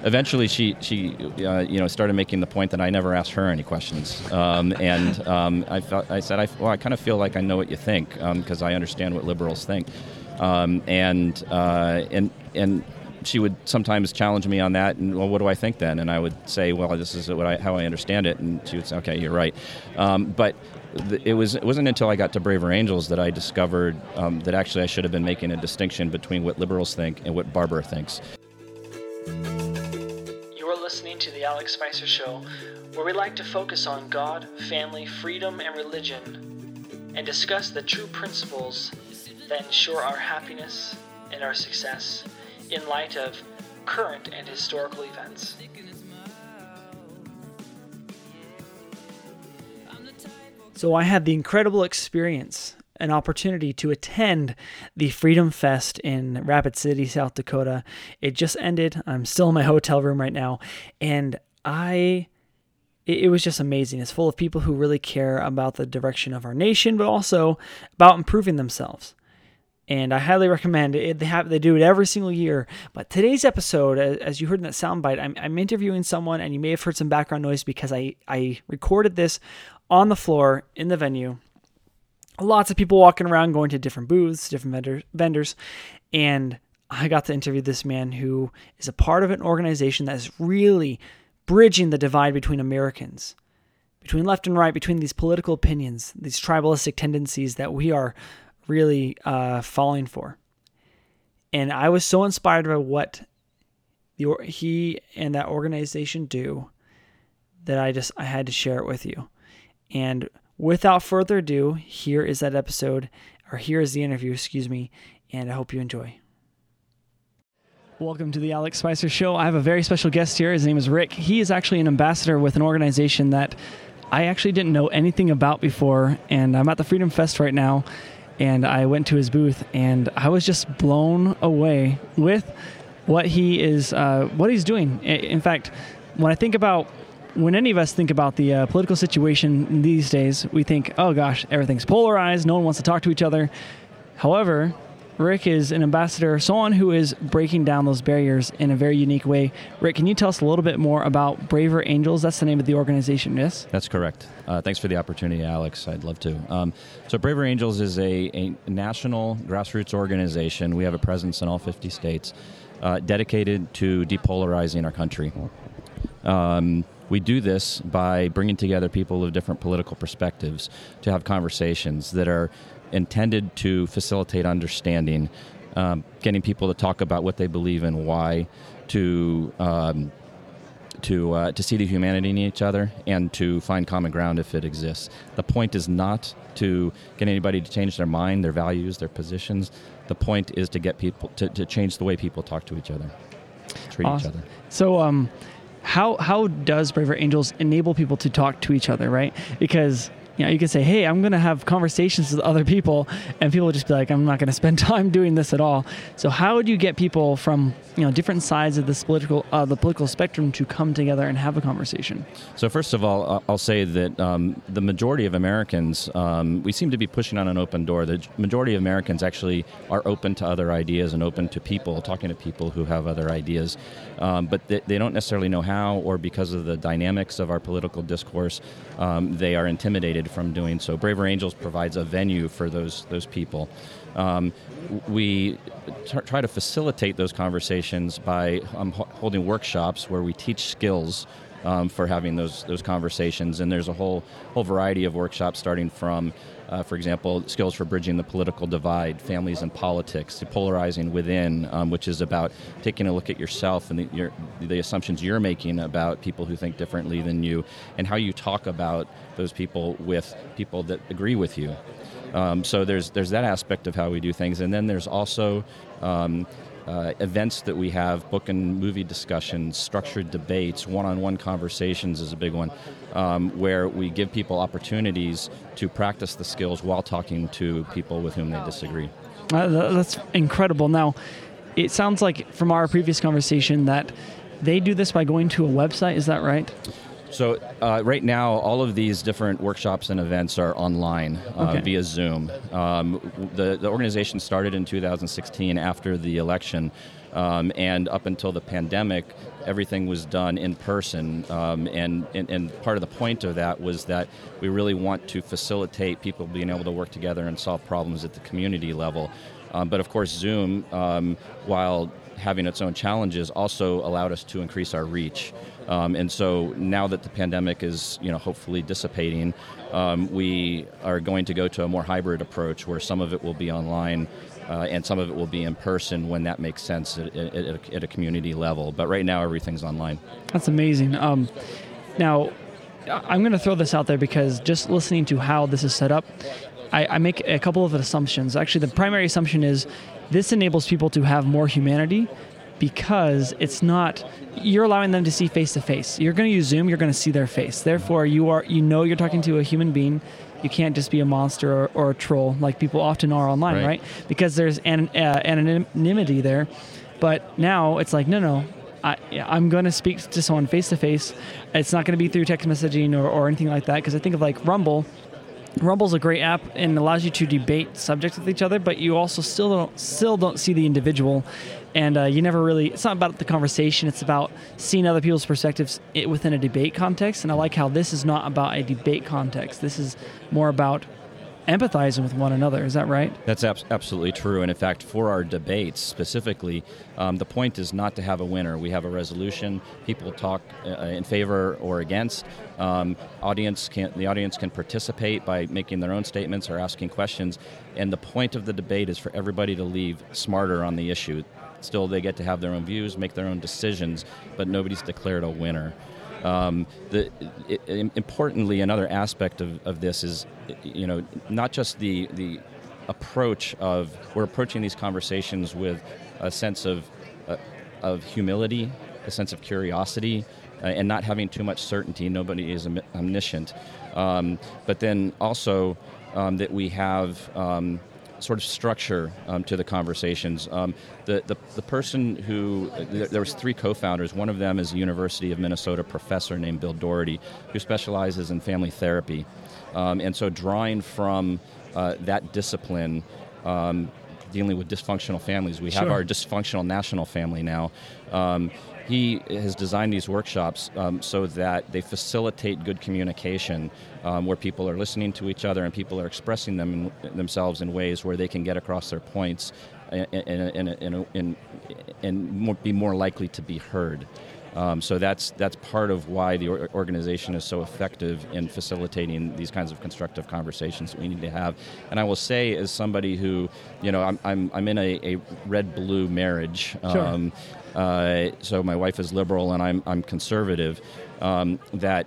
eventually she started making the point that I never asked her any questions, I said, I kind of feel like I know what you think, because I understand what liberals think, and she would sometimes challenge me on that, and, well, what do I think then? And I would say, well, this is how I understand it, and she would say, okay, you're right. But it wasn't until I got to Braver Angels that I discovered that actually I should have been making a distinction between what liberals think and what Barbara thinks. You are listening to The Alex Spicer Show, where we like to focus on God, family, freedom, and religion, and discuss the true principles that ensure our happiness and our success in light of current and historical events. So I had the incredible experience, an opportunity to attend the Freedom Fest in Rapid City, South Dakota. It just ended. I'm still in my hotel room right now, and it was just amazing. It's full of people who really care about the direction of our nation, but also about improving themselves. And I highly recommend it. They do it every single year. But today's episode, as you heard in that soundbite, I'm interviewing someone, and you may have heard some background noise because I recorded this on the floor in the venue. Lots of people walking around, going to different booths, different vendors, and I got to interview this man who is a part of an organization that is really bridging the divide between Americans, between left and right, between these political opinions, these tribalistic tendencies that we are really falling for. And I was so inspired by what he and that organization do that I had to share it with you. And without further ado, here is that episode, or here is the interview, and I hope you enjoy. Welcome to the Alex Spicer Show. I have a very special guest here. His name is Rick. He is actually an ambassador with an organization that I actually didn't know anything about before, and I'm at the Freedom Fest right now, and I went to his booth, and I was just blown away with what he's doing. In fact, when any of us think about the political situation these days, we think, oh gosh, everything's polarized, no one wants to talk to each other. However, Rick is an ambassador, someone who is breaking down those barriers in a very unique way. Rick, can you tell us a little bit more about Braver Angels? That's the name of the organization, yes? That's correct. Thanks for the opportunity, Alex. I'd love to. So Braver Angels is a national grassroots organization. We have a presence in all 50 states dedicated to depolarizing our country. We do this by bringing together people of different political perspectives to have conversations that are intended to facilitate understanding, getting people to talk about what they believe and why, to see the humanity in each other, and to find common ground if it exists. The point is not to get anybody to change their mind, their values, their positions. The point is to get people to change the way people talk to each other, treat each other. So, how does Braver Angels enable people to talk to each other, right? Because you can say, hey, I'm going to have conversations with other people, and people will just be like, I'm not going to spend time doing this at all. So how do you get people from different sides of this the political spectrum to come together and have a conversation? So first of all, I'll say that the majority of Americans, we seem to be pushing on an open door. The majority of Americans actually are open to other ideas and open to people, talking to people who have other ideas. But they don't necessarily know how, or because of the dynamics of our political discourse, they are intimidated from doing so. Braver Angels provides a venue for those people. We try to facilitate those conversations by holding workshops where we teach skills for having those conversations, and there's a whole variety of workshops starting from, for example, skills for bridging the political divide, families and politics, to polarizing within, which is about taking a look at yourself and the assumptions you're making about people who think differently than you, and how you talk about those people with people that agree with you. So there's that aspect of how we do things, and then there's also events that we have, book and movie discussions, structured debates, one-on-one conversations is a big one, where we give people opportunities to practice the skills while talking to people with whom they disagree. That's incredible. Now, it sounds like from our previous conversation that they do this by going to a website. Is that right? So right now, all of these different workshops and events are online via Zoom. The organization started in 2016 after the election, And up until the pandemic, everything was done in person. And part of the point of that was that we really want to facilitate people being able to work together and solve problems at the community level. But of course, Zoom, while having its own challenges, also allowed us to increase our reach. And so now that the pandemic is, hopefully dissipating, we are going to go to a more hybrid approach where some of it will be online and some of it will be in person when that makes sense at a community level. But right now, everything's online. That's amazing. Now, I'm going to throw this out there because just listening to how this is set up, I make a couple of assumptions. Actually, the primary assumption is this enables people to have more humanity because it's not, you're allowing them to see face to face. You're going to use Zoom, you're going to see their face. Therefore, you're talking to a human being. You can't just be a monster or a troll like people often are online, right? Because there's anonymity there. But now it's like, no, I'm going to speak to someone face to face. It's not going to be through text messaging or anything like that. Because I think of like Rumble. Rumble's a great app and allows you to debate subjects with each other, but you also still don't see the individual, and you never really. It's not about the conversation; it's about seeing other people's perspectives within a debate context. And I like how this is not about a debate context. This is more about empathizing with one another. Is that right? That's absolutely true. And in fact, for our debates specifically, the point is not to have a winner. We have a resolution. People talk in favor or against. The audience can participate by making their own statements or asking questions. And the point of the debate is for everybody to leave smarter on the issue. Still, they get to have their own views, make their own decisions, but nobody's declared a winner. Importantly, another aspect of this is, not just the approach of, we're approaching these conversations with a sense of humility, a sense of curiosity, and not having too much certainty. Nobody is omniscient. But then also that we have sort of structure to the conversations. The person who, there was 3 co-founders. One of them is a University of Minnesota professor named Bill Doherty, who specializes in family therapy. And so drawing from that discipline, dealing with dysfunctional families, we have our dysfunctional national family now. He has designed these workshops so that they facilitate good communication, where people are listening to each other and people are expressing themselves in ways where they can get across their points and be more likely to be heard. So that's part of why the organization is so effective in facilitating these kinds of constructive conversations that we need to have. And I will say, as somebody who, I'm in a red-blue marriage. So my wife is liberal and I'm conservative. That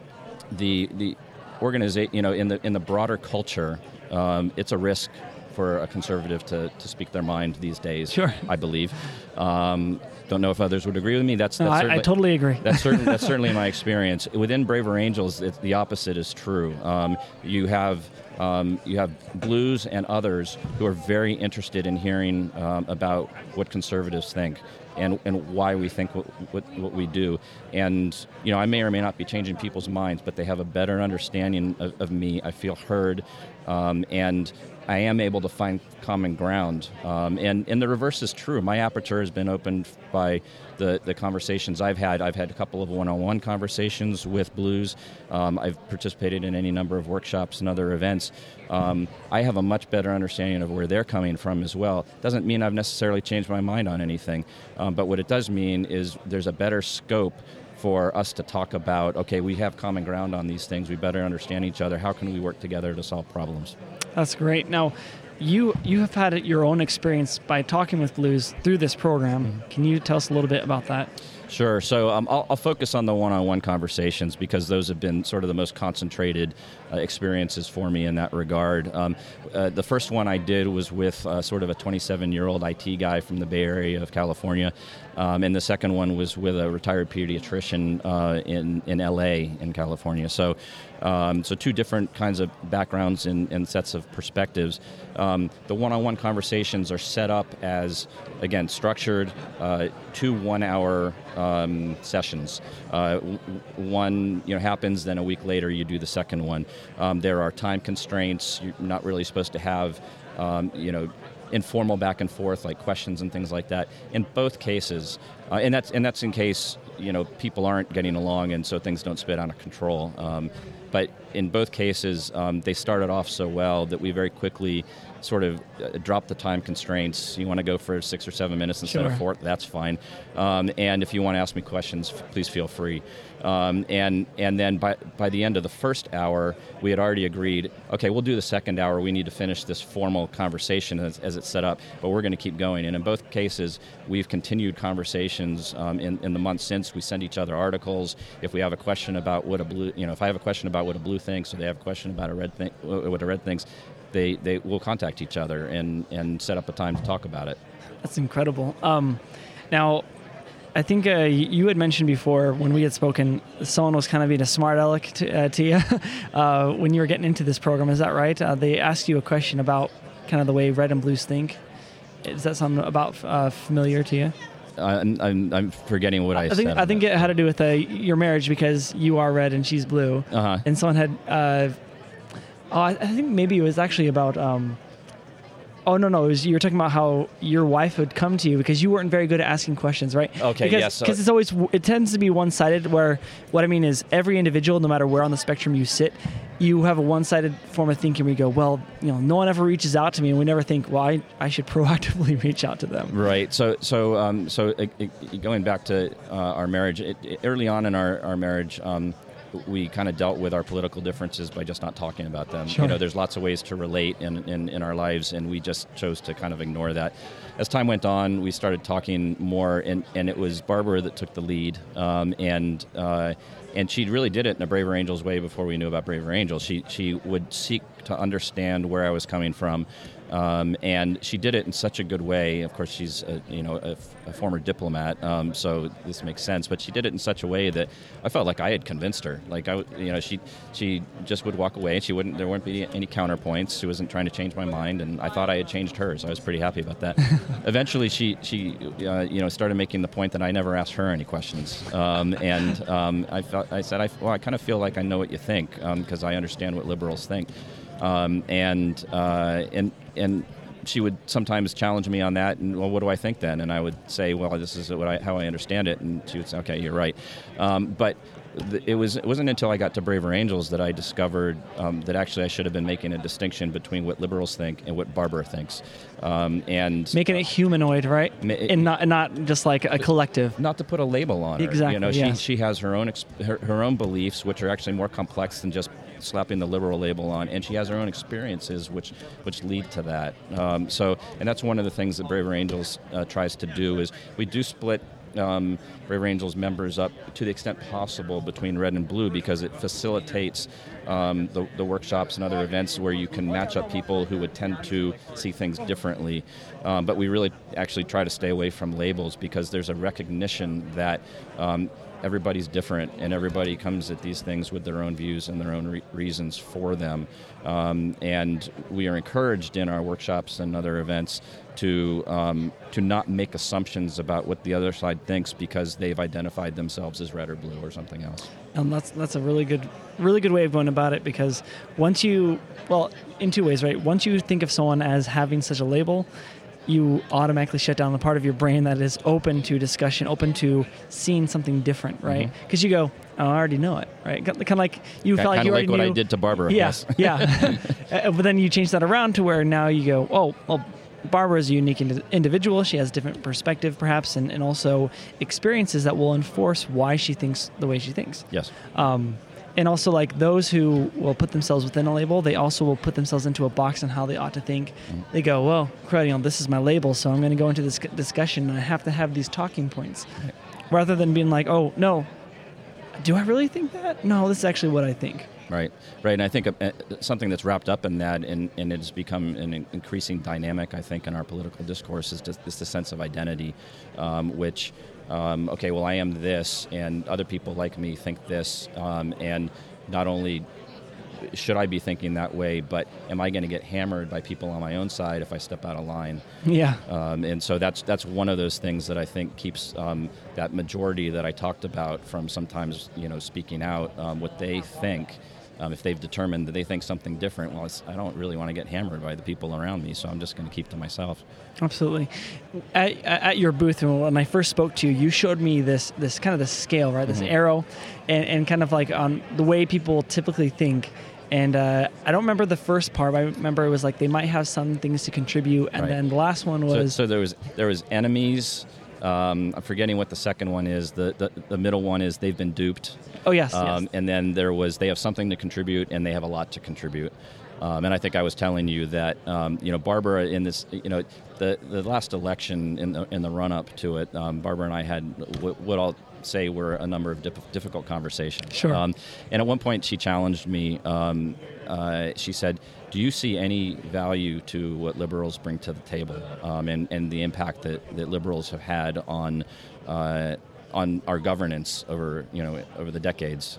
the organization, in the broader culture, it's a risk for a conservative to speak their mind these days. I believe. Don't know if others would agree with me. I totally agree. That's certainly my experience. Within Braver Angels, the opposite is true. You have blues and others who are very interested in hearing about what conservatives think and why we think what we do. And I may or may not be changing people's minds, but they have a better understanding of me. I feel heard, and I am able to find common ground. And the reverse is true. My aperture has been opened by the conversations I've had. I've had a couple of one-on-one conversations with blues. I've participated in any number of workshops and other events. I have a much better understanding of where they're coming from as well. Doesn't mean I've necessarily changed my mind on anything, but what it does mean is there's a better scope for us to talk about, okay, we have common ground on these things, we better understand each other, how can we work together to solve problems? That's great. Now, you have had your own experience by talking with blues through this program. Mm-hmm. Can you tell us a little bit about that? Sure. So I'll focus on the one-on-one conversations because those have been sort of the most concentrated experiences for me in that regard. The first one I did was with sort of a 27-year-old IT guy from the Bay Area of California, and the second one was with a retired pediatrician in LA in California. So two different kinds of backgrounds and sets of perspectives. The one-on-one conversations are set up as, again, structured 2 1-hour sessions. One happens, then a week later you do the second one. There are time constraints. You're not really supposed to have informal back and forth, like questions and things like that. In both cases, and that's in case people aren't getting along, and so things don't spit out of control. But in both cases, they started off so well that we very quickly sort of dropped the time constraints. You want to go for 6 or 7 minutes instead of 4, that's fine. And if you want to ask me questions, please feel free. And then by the end of the first hour, we had already agreed, okay, we'll do the second hour. We need to finish this formal conversation as it's set up, but we're going to keep going. And in both cases, we've continued conversations in the months since. We send each other articles. If we have a question about what a blue, if I have a question about what a blue thinks, or they have a question about what a red thinks, they will contact each other and set up a time to talk about it. That's incredible. Now, I think you had mentioned before when we had spoken, someone was kind of being a smart aleck to you when you were getting into this program. Is that right? They asked you a question about kind of the way red and blues think. Is that something about familiar to you? I'm forgetting what I said. I think it had to do with your marriage because you are red and she's blue. Uh-huh. And someone had... I think maybe it was actually about... Oh, no, it was, you were talking about how your wife would come to you because you weren't very good at asking questions, right? Okay, yes. Because it tends to be one-sided, where what I mean is every individual, no matter where on the spectrum you sit, you have a one-sided form of thinking where you go, well, no one ever reaches out to me, and we never think, well, I should proactively reach out to them. Right. So going back to our marriage, early on in our marriage, we kind of dealt with our political differences by just not talking about them. Sure. There's lots of ways to relate in our lives, and we just chose to kind of ignore that. As time went on, we started talking more, and it was Barbara that took the lead, and she really did it in a Braver Angels way before we knew about Braver Angels. She would seek to understand where I was coming from, and she did it in such a good way. Of course, she's a former diplomat, so this makes sense. But she did it in such a way that I felt like I had convinced her. Like she just would walk away, and there wouldn't be any counterpoints. She wasn't trying to change my mind, and I thought I had changed hers. I was pretty happy about that. Eventually, she started making the point that I never asked her any questions, and I said, I kind of feel like I know what you think because I understand what liberals think. And she would sometimes challenge me on that, and well, what do I think then? And I would say, well, this is how I understand it, and she would say, okay, you're right. But it wasn't until I got to Braver Angels that I discovered that actually I should have been making a distinction between what liberals think and what Barbara thinks, and making it humanoid, right? And not just like a collective. Not to put a label on her. Exactly. Yes. She has her own beliefs, which are actually more complex than just slapping the liberal label on, and she has her own experiences which lead to that. And that's one of the things that Braver Angels tries to do is we do split Braver Angels members up to the extent possible between red and blue because it facilitates the workshops and other events where you can match up people who would tend to see things differently. But we really actually try to stay away from labels because there's a recognition that everybody's different, and everybody comes at these things with their own views and their own reasons for them. And we are encouraged in our workshops and other events to not make assumptions about what the other side thinks because they've identified themselves as red or blue or something else. And that's a really good way of going about it because in two ways, right? Once you think of someone as having such a label, you automatically shut down the part of your brain that is open to discussion, open to seeing something different, right? Because you go, oh, I already know it, right? Kind of like you felt like you already knew. Kind of like what I did to Barbara. Yeah, yes. Yeah. But then you change that around to where now you go, oh, well, Barbara is a unique individual. She has different perspective, perhaps, and also experiences that will enforce why she thinks the way she thinks. Yes. And also, like those who will put themselves within a label, they also will put themselves into a box on how they ought to think. They go, well, crud, this is my label, so I'm going to go into this discussion, and I have to have these talking points. Right. Rather than being like, oh, no, do I really think that? No, this is actually what I think. Right. And I think something that's wrapped up in that, and it has become an increasing dynamic, I think, in our political discourse is just the sense of identity, which... okay, well, I am this, and other people like me think this, and not only should I be thinking that way, but am I going to get hammered by people on my own side if I step out of line? Yeah. And so that's one of those things that I think keeps that majority that I talked about from sometimes speaking out what they think If they've determined that they think something different, well, I don't really want to get hammered by the people around me, so I'm just going to keep to myself. Absolutely. At your booth, when I first spoke to you, you showed me this kind of the scale, right? This arrow, and kind of like on the way people typically think. And I don't remember the first part, but I remember it was like they might have some things to contribute, and then the last one was... So there was enemies. I'm forgetting what the second one is. The middle one is they've been duped. Oh, yes, yes. And then they have something to contribute, and they have a lot to contribute. And I think I was telling you that, Barbara, in this, the last election in the run-up to it, Barbara and I had what I'll say were a number of difficult conversations. Sure. And at one point she challenged me. She said, do you see any value to what liberals bring to the table, and the impact that liberals have had on our governance over the decades?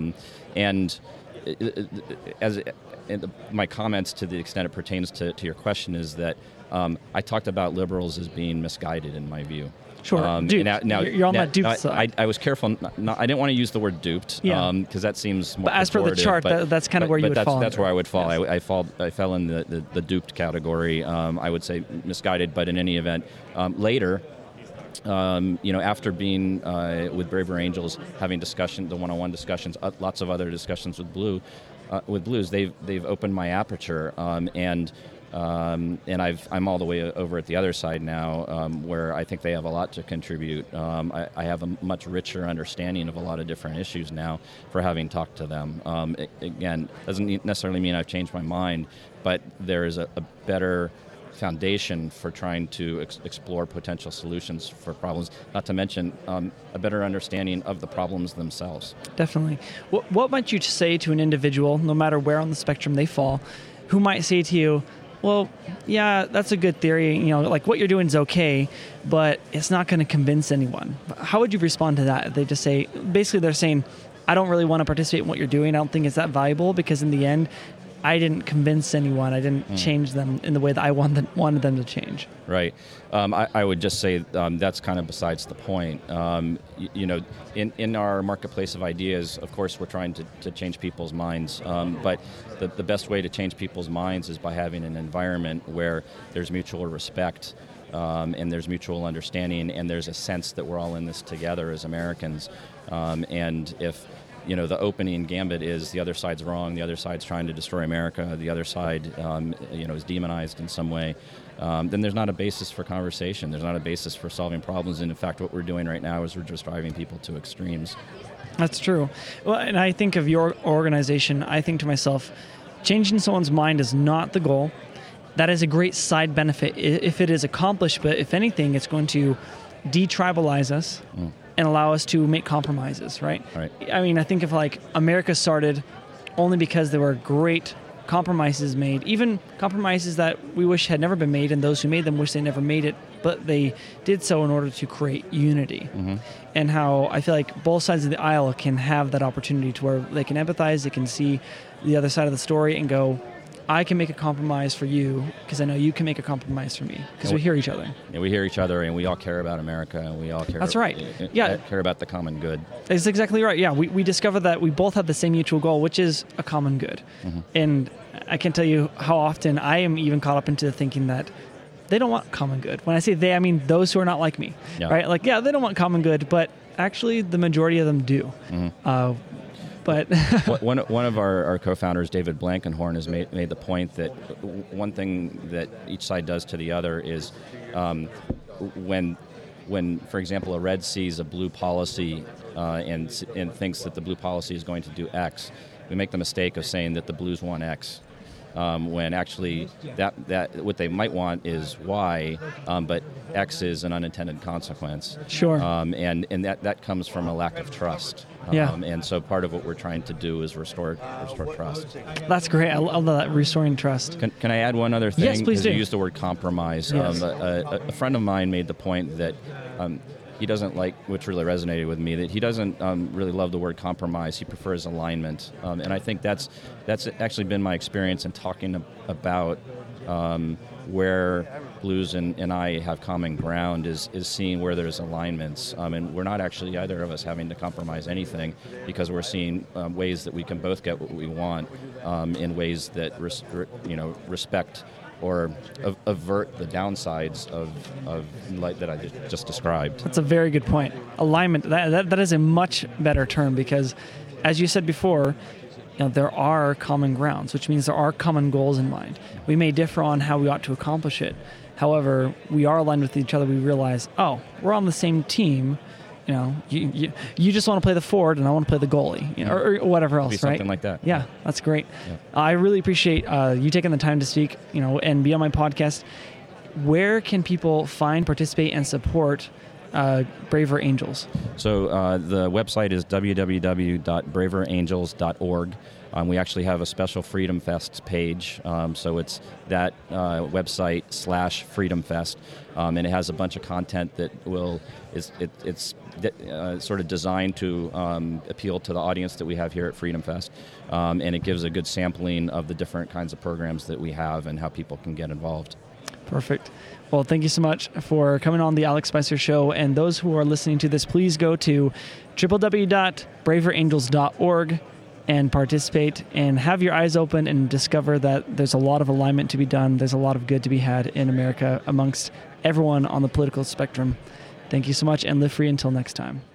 My comments, to the extent it pertains to your question, is that I talked about liberals as being misguided, in my view. Sure. Duped. You're on that duped side. I was careful. I didn't want to use the word duped, because that seems more. But as per the chart, that's kind of where you would fall. That's where I would fall. Yes. I fell in the duped category. I would say misguided, but in any event, later. After being with Braver Angels, having the one-on-one discussions, lots of other discussions with Blues, they've opened my aperture, and I'm all the way over at the other side now, where I think they have a lot to contribute. I have a much richer understanding of a lot of different issues now for having talked to them. Again, doesn't necessarily mean I've changed my mind, but there is a better foundation for trying to explore potential solutions for problems, not to mention a better understanding of the problems themselves. Definitely. What might you say to an individual, no matter where on the spectrum they fall, who might say to you, well, yeah, that's a good theory, like what you're doing is okay, but it's not going to convince anyone? How would you respond to that? They just say, basically they're saying, I don't really want to participate in what you're doing. I don't think it's that valuable, because in the end, I didn't convince anyone. I didn't change them in the way that I wanted them to change. Right. I would just say that's kind of besides the point. In our marketplace of ideas, of course, we're trying to change people's minds. But the best way to change people's minds is by having an environment where there's mutual respect, and there's mutual understanding, and there's a sense that we're all in this together as Americans. And if the opening gambit is the other side's wrong, the other side's trying to destroy America, the other side, is demonized in some way, then there's not a basis for conversation. There's not a basis for solving problems. And in fact, what we're doing right now is we're just driving people to extremes. That's true. Well, and I think of your organization, I think to myself, changing someone's mind is not the goal. That is a great side benefit if it is accomplished, but if anything, it's going to detribalize us. And allow us to make compromises, right? Right. I mean, I think if America started only because there were great compromises made, even compromises that we wish had never been made, and those who made them wish they never made it, but they did so in order to create unity. And how I feel like both sides of the aisle can have that opportunity to where they can empathize, they can see the other side of the story and go, I can make a compromise for you because I know you can make a compromise for me, because we hear each other. Yeah, we hear each other, and we all care about America, and we all care. That's right. Care about the common good. That's exactly right. Yeah, we discovered that we both have the same mutual goal, which is a common good. And I can tell you how often I am even caught up into thinking that they don't want common good. When I say they, I mean those who are not like me, right? Like, yeah, they don't want common good, but actually the majority of them do. But one of our co-founders, David Blankenhorn, has made the point that one thing that each side does to the other is when, for example, a red sees a blue policy and thinks that the blue policy is going to do X, we make the mistake of saying that the blues want X. When actually that what they might want is Y, but X is an unintended consequence. Sure. And that comes from a lack of trust. And so part of what we're trying to do is restore trust. That's great. I love that, restoring trust. Can I add one other thing? Yes, please do. You used the word compromise. Yes. A friend of mine made the point that he doesn't like, which really resonated with me, that he doesn't really love the word compromise. He prefers alignment. And I think that's actually been my experience in talking about where Blues and I have common ground is seeing where there's alignments, and we're not actually either of us having to compromise anything, because we're seeing ways that we can both get what we want in ways that respect or avert the downsides of like that I just described. That's a very good point. Alignment. That is a much better term, because, as you said before, there are common grounds, which means there are common goals in mind. We may differ on how we ought to accomplish it. However, we are aligned with each other. We realize, we're on the same team. You just want to play the forward, and I want to play the goalie, or whatever else, right? Something like that. Yeah, that's great. Yeah. I really appreciate you taking the time to speak, and be on my podcast. Where can people find, participate, and support Braver Angels? So the website is www.braverangels.org. We actually have a special Freedom Fest page, so it's that website /Freedom Fest, and it has a bunch of content that it's sort of designed to appeal to the audience that we have here at Freedom Fest, and it gives a good sampling of the different kinds of programs that we have and how people can get involved. Perfect. Well, thank you so much for coming on the Alex Spicer Show. And those who are listening to this, please go to www.braverangels.org and participate and have your eyes open and discover that there's a lot of alignment to be done. There's a lot of good to be had in America amongst everyone on the political spectrum. Thank you so much, and live free until next time.